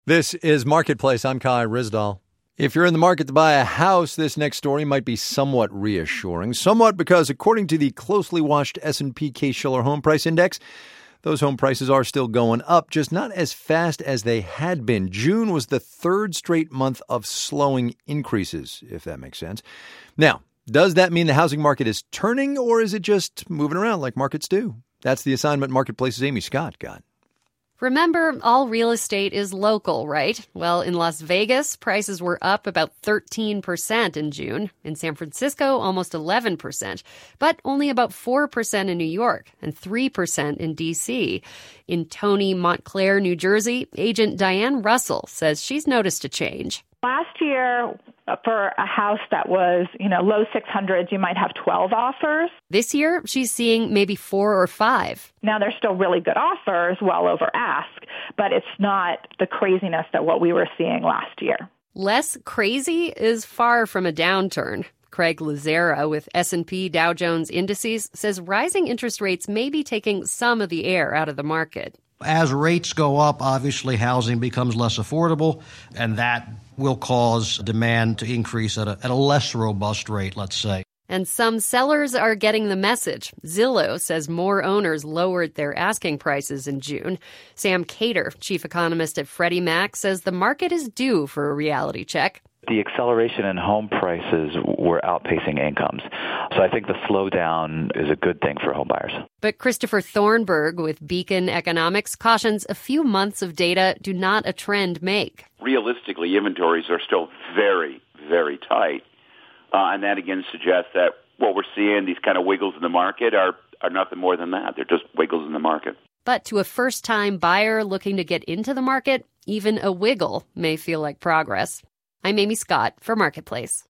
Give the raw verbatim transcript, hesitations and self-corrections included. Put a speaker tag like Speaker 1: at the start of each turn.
Speaker 1: This is Marketplace. I'm Kai Ryssdal. If you're in the market to buy a house, this next story might be somewhat reassuring. Somewhat because, according to the closely watched S and P Case-Shiller Home Price Index, those home prices are still going up, just not as fast as they had been. June was the third straight month of slowing increases, if that makes sense. Now, does that mean the housing market is turning, or is it just moving around like markets do? That's the assignment Marketplace's Amy Scott got.
Speaker 2: Remember, all real estate is local, right? Well, in Las Vegas, prices were up about thirteen percent in June. In San Francisco, almost eleven percent. But only about four percent in New York and three percent in D C. In Tony, Montclair, New Jersey, agent Diane Russell says she's noticed a change.
Speaker 3: Last year, for a house that was, you know, low six hundreds, you might have twelve offers.
Speaker 2: This year, she's seeing maybe four or five.
Speaker 3: Now, they're still really good offers, well over ask, but it's not the craziness that what we were seeing last year.
Speaker 2: Less crazy is far from a downturn. Craig Lazera with S and P Dow Jones Indices says rising interest rates may be taking some of the air out of the market.
Speaker 4: As rates go up, obviously housing becomes less affordable, and that will cause demand to increase at a, at a less robust rate, let's say.
Speaker 2: And some sellers are getting the message. Zillow says more owners lowered their asking prices in June. Sam Cater, chief economist at Freddie Mac, says the market is due for a reality check.
Speaker 5: The acceleration in home prices were outpacing incomes. So I think the slowdown is a good thing for home buyers.
Speaker 2: But Christopher Thornburg with Beacon Economics cautions a few months of data do not a trend make.
Speaker 6: Realistically, inventories are still very, very tight. Uh, and that again suggests that what we're seeing, these kind of wiggles in the market, are, are nothing more than that. They're just wiggles in the market.
Speaker 2: But to a first-time buyer looking to get into the market, even a wiggle may feel like progress. I'm Amy Scott for Marketplace.